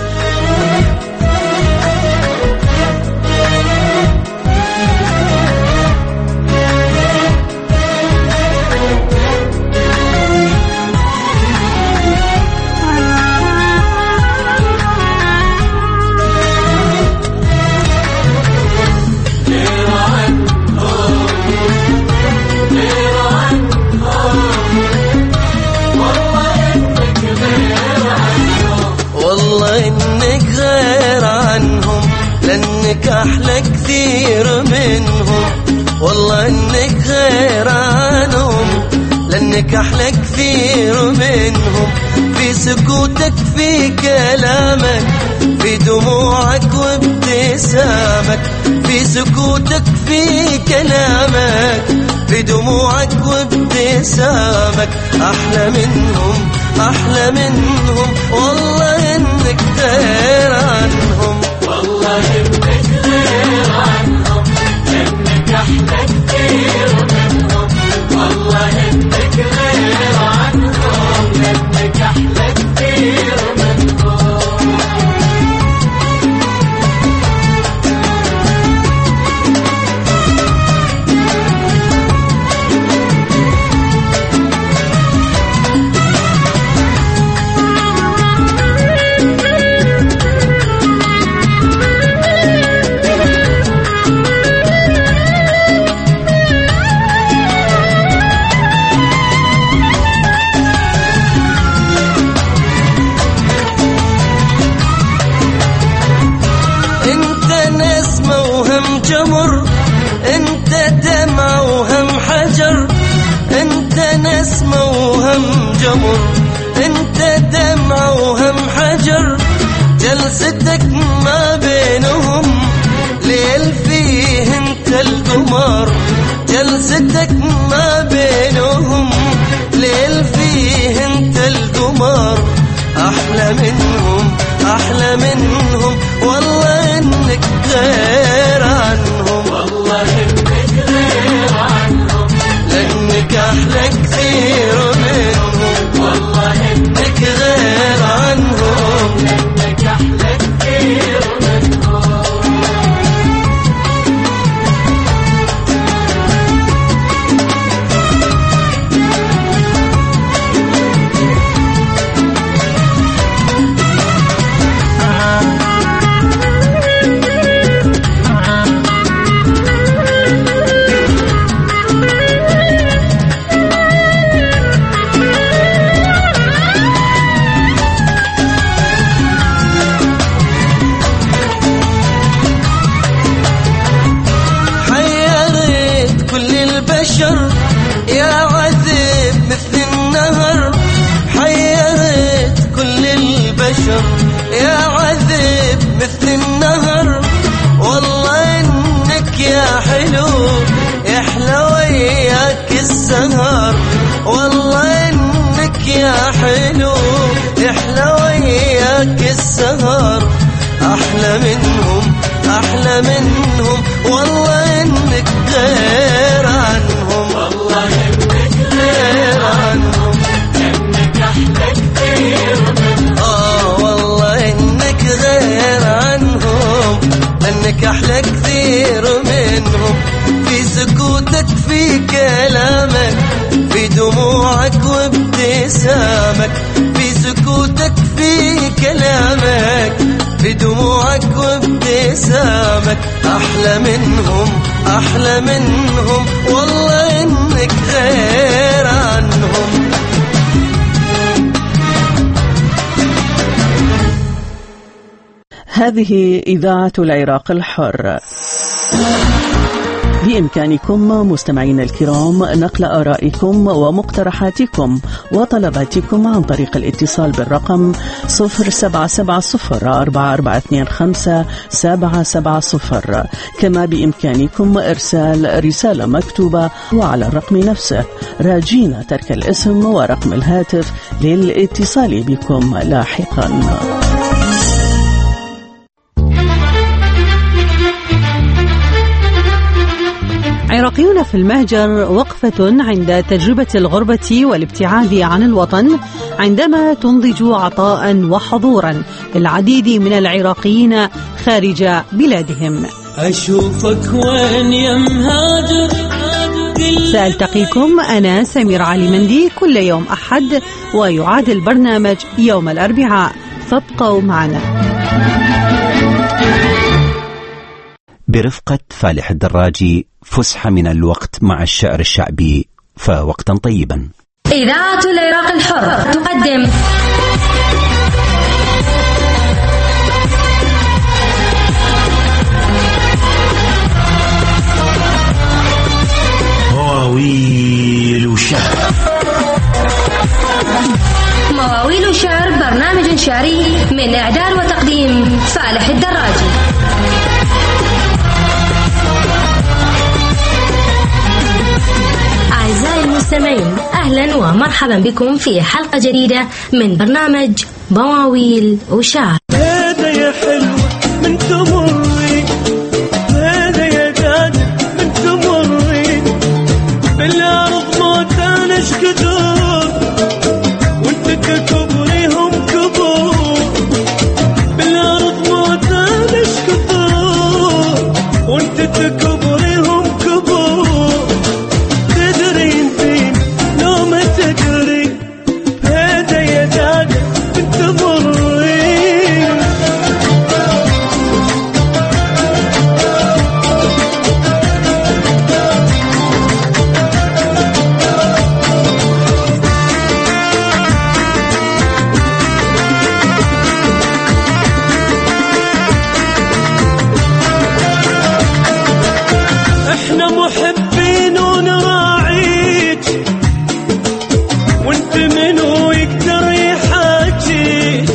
أحلى كثير منهم، والله إنك غير عنهم، لأنك أحلى كثير منهم. في سكوتك، في كلامك، في دموعك وابتسامك. في سكوتك، في كلامك، في دموعك وابتسامك. أحلى منهم، أحلى منهم، والله إنك غير عنهم، والله إنك غير عنهم، إنك أحلى كثير منهم. والله إنك غير عنهم، إنك أحلى كثير منهم. انت دمع وهم حجر، جلستك ما بينهم ليل فيه انت القمر. جلستك ما بينهم ليل فيه انت القمر. احلى منهم، احلى منهم، والله انك غير عنهم، والله انك غير عنهم، لانك احلى كثير منهم. والله انك غير عنهم، لانك احلى كثير منهم. يا عذب مثل النهر، حيرت كل البشر. يا عذب مثل النهر، والله انك يا حلو، يحلى وياك السهر. والله انك يا حلو، يحلى وياك السهر. احلى منهم، احلى منهم، والله انك غير عنهم، والله انك غير عنهم، انك احلى كثير منهم. والله انك غير عنهم، انك احلى كثير منهم. في سكوتك، في كلامك، في دموعك وابتسامك. في سكوتك، في كلامك، في دموعك وابتسامك. أحلى منهم، أحلى منهم، والله إنك غير عنهم. هذه إذاعة العراق الحر. بإمكانكم مستمعين الكرام نقل آرائكم ومقترحاتكم وطلباتكم عن طريق الاتصال بالرقم 07704425-770. كما بإمكانكم إرسال رسالة مكتوبة وعلى الرقم نفسه، راجين ترك الاسم ورقم الهاتف للاتصال بكم لاحقا. عراقيون هنا في المهجر وقفة عند تجربة الغربة والابتعاد عن الوطن عندما تنضج عطاء وحضورا للعديد من العراقيين خارج بلادهم. أشوفك وين يا مهاجر. سألتقيكم أنا سمير علي مندي كل يوم أحد، ويعاد البرنامج يوم الأربعاء، فابقوا معنا. برفقة فالح الدراجي فسحة من الوقت مع الشعر الشعبي، فوقتا طيبا. إذاعة العراق الحر تقدم مواويل وشعر. مواويل وشعر برنامج شعري من إعداد وتقديم فالح الدراجي. أعزائي المستمعين، أهلا ومرحبا بكم في حلقة جديدة من برنامج مواويل وشعر. هذا يا حلو من تمري، هذا يا جاد من تمري، بالأرض موتانش كدور وانت تكبريهم كبور، بالأرض موتانش كدور وانت تكبريهم كبور، تدري انتين لو ما تدري، هذا يا جاد من تمري. احنا محبين ونراعيك، وانت منو يقدر يحاجيك،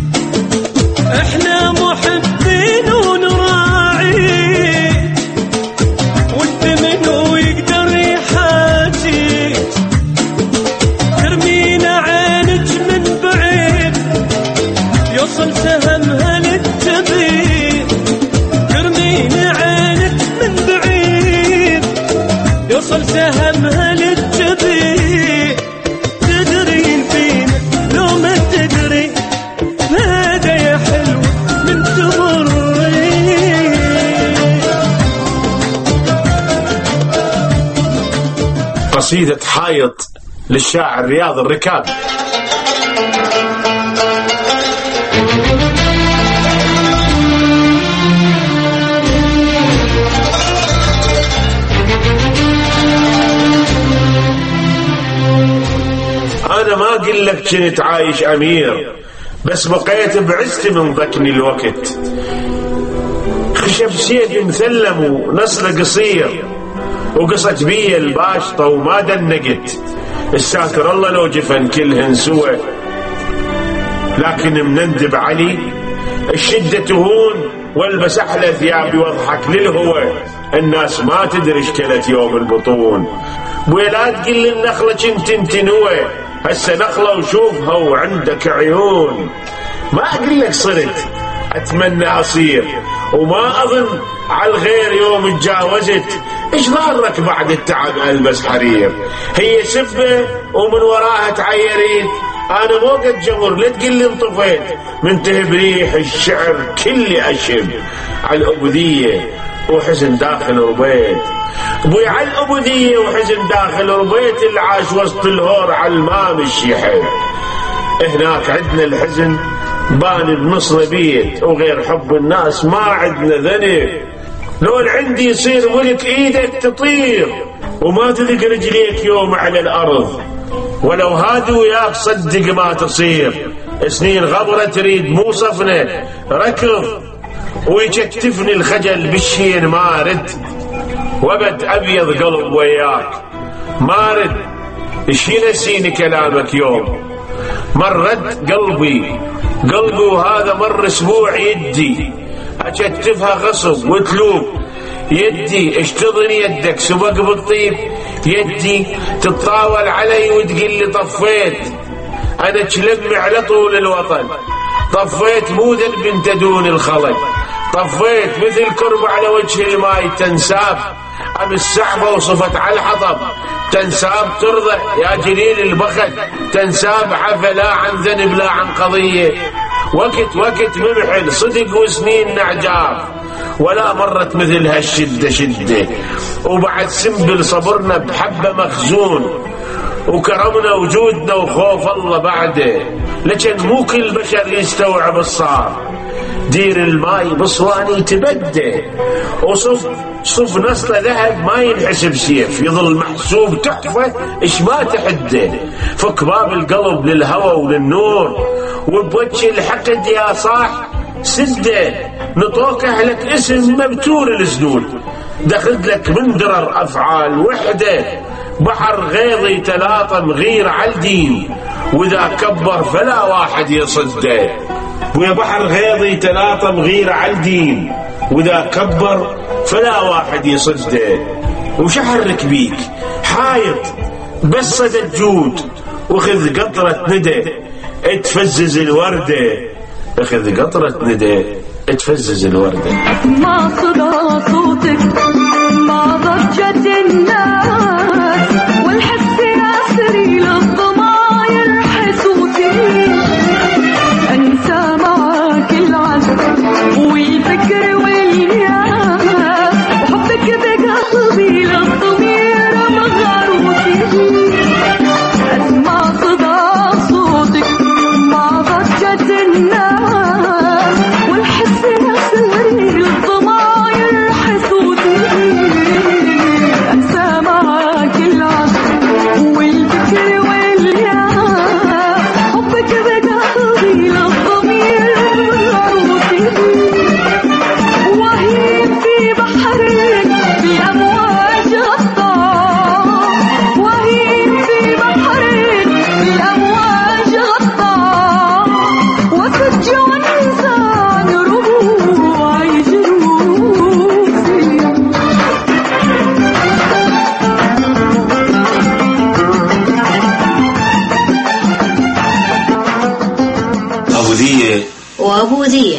احنا محبين ونراعيك، وانت منو يقدر يحاجيك، ترمينا عينك من بعيد يوصل سهمها للجبين، ترمينا عينك من بعيد يوصل سهمها للجبين، تدرين فينا لو ما تدري، هذا يا حلو من تمري. قصيدة حائط للشاعر رياض الركاب. أنا ما أقول لك كنت عايش أمير، بس بقيت بعزتي من ضكني الوقت، خشب سيد مثلم ونسله قصير، وقصت بي الباشطة وما دنقت، الساتر الله لو جفن كلهن سوى، لكن منندب علي الشدة تهون، والبس أحلى ثيابي واضحك للهوى، الناس ما تدري اشكلت يوم البطون، ولا تقل النخلة كنت انتنوى، هسه نخلة وشوفها وعندك عيون، ما أقول لك صرت أتمنى أصير، وما أظن على الغير يوم اتجاوزت، إيش ضارك بعد التعب ألبس حرير، هي سبة ومن وراها تعيريت، أنا مو قد جمر لا تقل لي انطفيت، منتهي بريح الشعر كلي أشب على الأبوذية وحزن داخل ربيت، بوي على الأبوذية وحزن داخل ربيت، اللي عاش وسط الهور على المام الشيحة، هناك عندنا الحزن بان بنص بيت، وغير حب الناس ما عندنا ذنب، لو عندي يصير ملك ايدك تطير، وما تذق رجليك يوم على الأرض، ولو هادي وياك صدق ما تصير، سنين غبرة تريد مو صفنة ركض، ويكتفني الخجل بالشين مارد، وبد أبيض قلب وياك مارد، اشي نسيني كلامك يوم، مرد قلبي وهذا مر اسبوع يدي، اكتفها غصب وتلوب، يدي اشتضن يدك سبق بالطيب، يدي تتطاول علي وتقل لي طفيت، انا تلمع على طول الوطن، طفيت مو ذنب انت دون الخلق، طفيت مثل كرب على وجه الماي تنساب، أم السحبة وصفت على الحطب تنساب ترضى يا جليل البخت، تنساب عفا لا عن ذنب لا عن قضية، وقت ممحل صدق وسنين نعجاف، ولا مرت مثل هالشدة شدة، وبعد سنبل صبرنا بحبة مخزون، وكرمنا وجودنا وخوف الله بعده، لكن مو كل بشر يستوعب الصار، دير الماي بصواني تبدى، وصف نصله ذهب ما ينحسب سيف، يظل محسوب تحفة اش ما تحده، فك باب القلب للهوى وللنور، وبوجه الحقد يا صاح سده، نطوك اهلك اسم مبتور الزنود، دخل لك من درر افعال وحده، بحر غيظي تلاطم غير عالدين، واذا كبر فلا واحد يصده، ويا بحر غيظي تلاطم غير عالدين، واذا كبر فلا واحد يصده، وشحرك بيك حايط بس صدى الجود، وخذ قطرة ندى اتفزز الوردة، اخذ قطرة ندى اتفزز الوردة. ما صدى صوتك ما ضجت الناس، والحس ياسري للضماير حسوتي، انسى معاك العزم والفكر والياس، وحبك بقلبي للضمير مغروتي، اسمع صدى صوتك ما ضجت الناس، والحس ياسري للضماير حسوتي، انسى معاك العزم والفكر والياس، حبك بقلبي للضمير مغروتي، وهي في بحرك بالامواج غطاء، وهي في بحرك بالامواج غطاء، وسج ونزان ربوعي جروسي. أبو ذية وأبو ذية.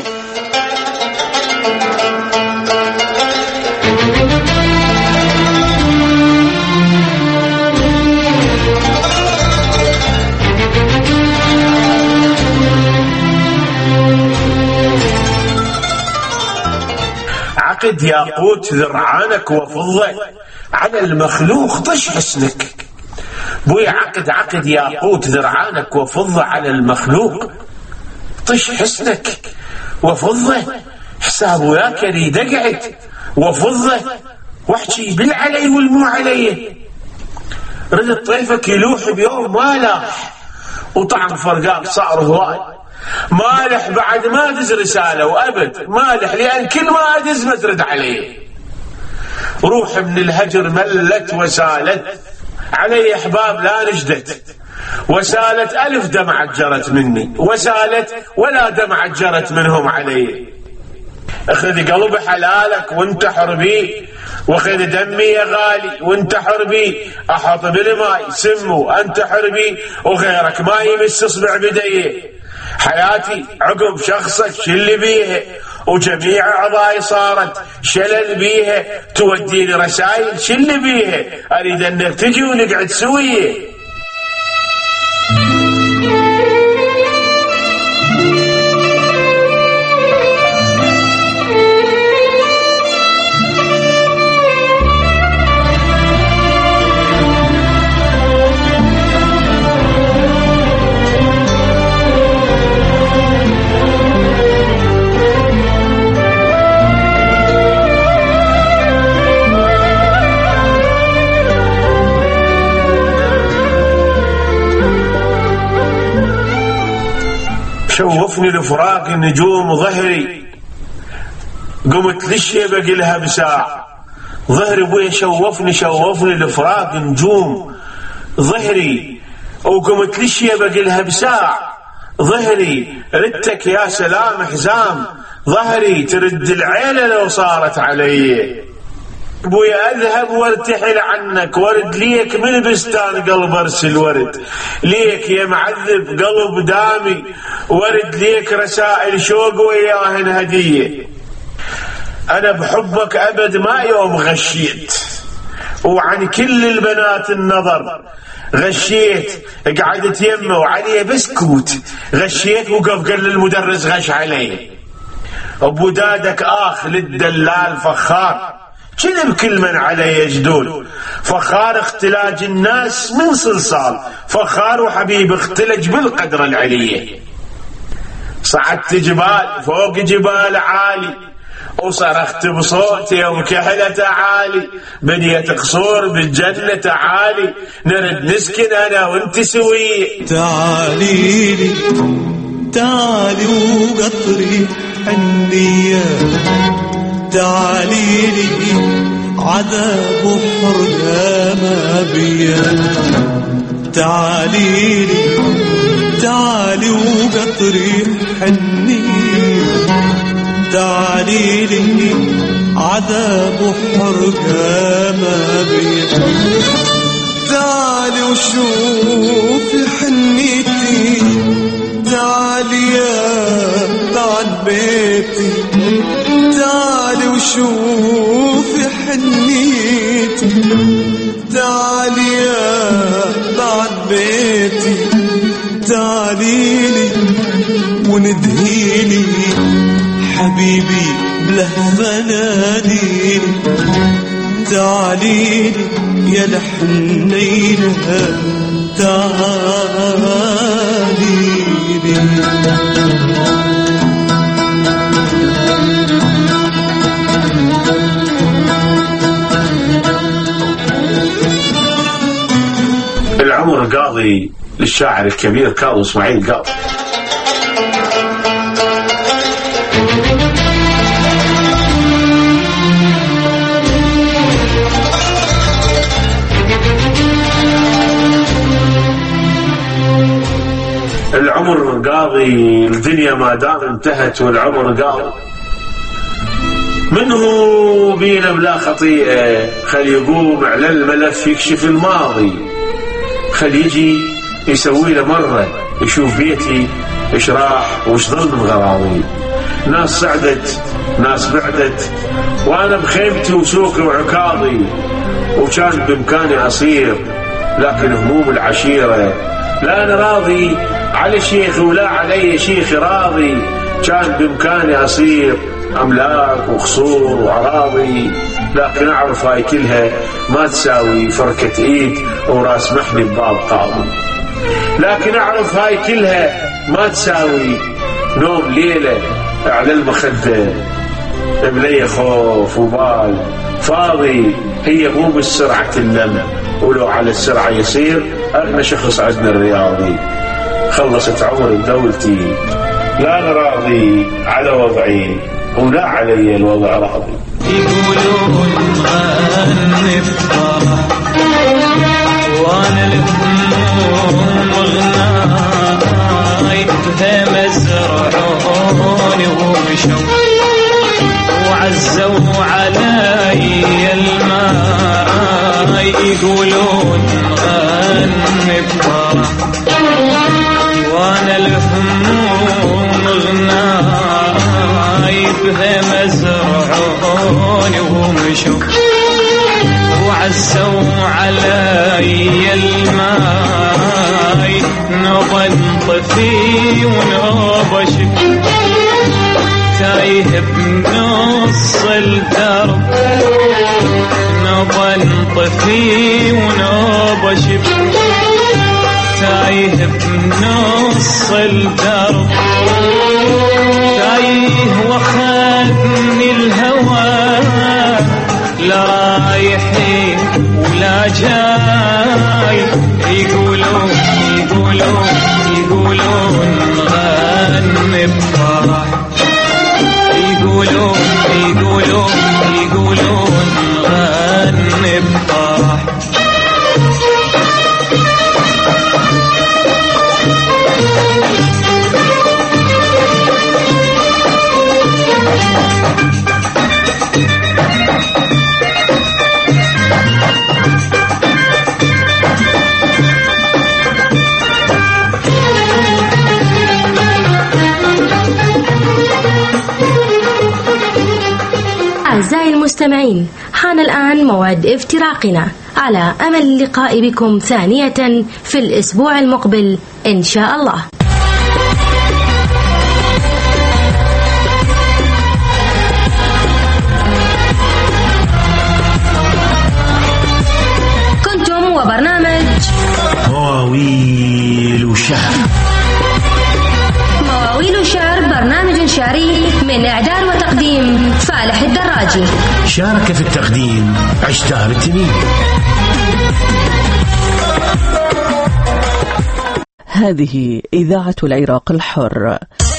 عقد ياقوت ذرعانك وفضة على المخلوق طش حسنك، بوي عقد ياقوت ذرعانك وفضة على المخلوق طش حسنك، وفضة حساب وياك ريد اقعد، وفضة واحكي بالعلي والمو علي، رد طيفك يلوح بيوم ما لاح، وطعم فرقاق صار هواي، مالح بعد ما دز رسالة وأبد مالح، لأن كل ما أدز ما ترد عليه، روح من الهجر ملت وسالت، علي أحباب لا نجدت، وسالت 1000 دمعة جرت مني، وسالت ولا دمعة جرت منهم علي، اخذ قلب حلالك وانتحر بيه، وخذ دمي يا غالي وانتحر بيه، احط بالماء سمه انتحر بيه، وغيرك ما يمس اصبع بديه، حياتي عقب شخصك شل بيها، وجميع أعضائي صارت شلل بيها، تودي لي رسائل شل بيها، أريد أنك تجي ونقعد سوية. شوفني لفراق النجوم ظهري، قمت للشي بقلها بساع، ظهري بويا شوفني لفراق نجوم ظهري، وقمت للشي بقلها بساع، ظهري ردتك يا سلام حزام، ظهري ترد العيلة لو صارت علي، بويا اذهب وارتحل عنك، ورد ليك من بستان قلب ارسل ورد ليك يا معذب قلب دامي، ورد ليك رسائل شوق وياهن هديه، أنا بحبك أبد ما يوم غشيت، وعن كل البنات النظر غشيت، قعدت يمه وعليه بسكوت، غشيت وقف قال للمدرس غش علي. بودادك آخ للدلال فخار، جنب كل من علي جدول، فخار اختلاج الناس من صلصال، فخار وحبيب اختلج بالقدر العليه. صعدت جبال فوق جبال عالي، وصرخت بصوتي وكحلة تعالي، بنيت قصور بالجنة تعالي، نرد نسكن أنا وانت سوية. تعالي لي تعالي وقطري حنية، تعالي لي عذاب وحرقة ما بيا، تعالي لي تعالي وقطري حنية، تعالي لي عذاب وحرقة ما بيا، تعالي وشوفي حنيتي، تعالي يا بعد بيتي، تعالي وشوفي حنيتي، تعالي يا بعد بيتي، تعالي لي وندهيلي حبيبي بلهفة ناديلي، تعالي لي يا الحنينة تعالي لي. العمر قاضي للشاعر الكبير كاظم إسماعيل قاضي. العمر قاضي، الدنيا ما دام انتهت والعمر قاضي، منه بينا بلا خطيئة، خل يقوم على الملف يكشف الماضي، خل يجي يسوي له مرة يشوف بيتي ايش راح وش ظل من غراضي. ناس صعدت ناس بعدت، وانا بخيمتي وسوقي وعكاضي، وكان بامكاني اصير لكن هموم العشيرة، لا انا راضي على شيخي ولا علي شيخي راضي، كان بامكاني اصير املاك وقصور واراضي، لكن اعرف هاي كلها ما تساوي فركة ايد وراس محني بباب قاضي، لكن اعرف هاي كلها ما تساوي نوم ليلة على المخدة بلي خوف وبال فاضي. هي مو بالسرعة اللم، ولو على السرعة يصير اغنى شخص عندنا الرياضي. خلصت عمر دولتي، لا انا راضي على وضعي ولا علي الوضع راضي. يقولون غني بفرح وانا الهموم غناي، بهم زرعوني ومشوا وعزوا علي الماي، يقولون غني بفرح وانا الهموم غناي، بهم زرعوني ومشوا وعزوا علي الماي، نبى نطفي ونبى تايه بنص الدرب، نبى نطفي ونبى تايه بنص الدرب، تايه وخذني الهوى، لا رايحين ولا جاي، يقولون غني بفرح، يقولون غني بفرح. المستمعين، حان الآن موعد افتراقنا، على أمل اللقاء بكم ثانية في الأسبوع المقبل إن شاء الله. كنتم وبرنامج مواويل شعر. مواويل شعر برنامج شعري من إعداد وتقديم فالح الدراجي. شارك في التقديم عشتار التميمي. هذه إذاعة العراق الحر.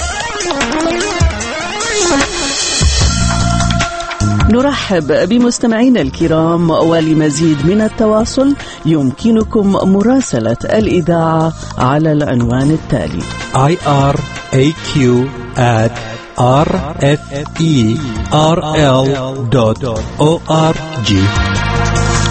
نرحب بمستمعينا الكرام، ولمزيد من التواصل يمكنكم مراسلة الإذاعة على العنوان التالي: iraq@rferl.org.